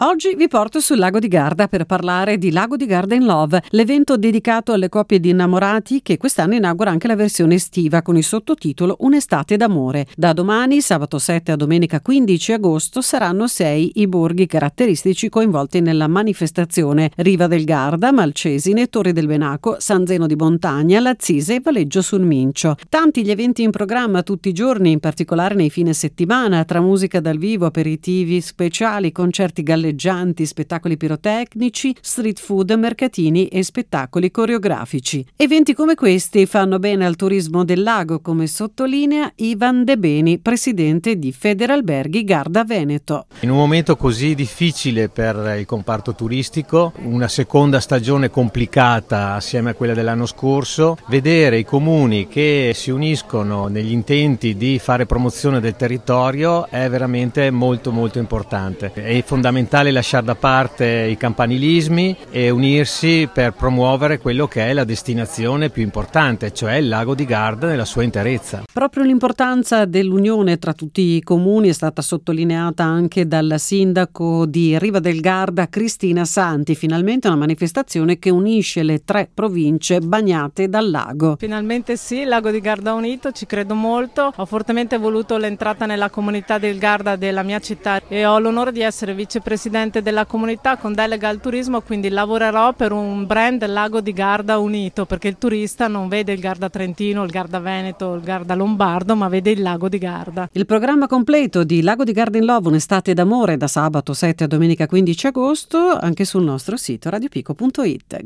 Oggi vi porto sul Lago di Garda per parlare di Lago di Garda in Love, l'evento dedicato alle coppie di innamorati che quest'anno inaugura anche la versione estiva con il sottotitolo Un'estate d'amore. Da domani, sabato 7 a domenica 15 agosto, saranno 6 i borghi caratteristici coinvolti nella manifestazione: Riva del Garda, Malcesine, Torre del Benaco, San Zeno di Montagna, Lazzise e Valeggio sul Mincio. Tanti gli eventi in programma tutti i giorni, in particolare nei fine settimana, tra musica dal vivo, aperitivi speciali, concerti galleggianti, spettacoli pirotecnici, street food, mercatini e spettacoli coreografici. Eventi come questi fanno bene al turismo del lago, come sottolinea Ivan De Beni, presidente di Federalberghi Garda Veneto. In un momento così difficile per il comparto turistico, una seconda stagione complicata assieme a quella dell'anno scorso, vedere i comuni che si uniscono negli intenti di fare promozione del territorio è veramente molto importante. È fondamentale lasciare da parte i campanilismi e unirsi per promuovere quello che è la destinazione più importante, cioè il Lago di Garda nella sua interezza. Proprio l'importanza dell'unione tra tutti i comuni è stata sottolineata anche dal sindaco di Riva del Garda, Cristina Santi. Finalmente una manifestazione che unisce le 3 province bagnate dal lago. Finalmente sì, il Lago di Garda unito, ci credo molto. Ho fortemente voluto l'entrata nella comunità del Garda della mia città e ho l'onore di essere vicepresidente della comunità con delega al turismo, quindi lavorerò per un brand Lago di Garda unito, perché il turista non vede il Garda Trentino, il Garda Veneto, il Garda Lombardo, ma vede il Lago di Garda. Il programma completo di Lago di Garda in Love, un'estate d'amore, da sabato 7 a domenica 15 agosto, anche sul nostro sito radiopico.it.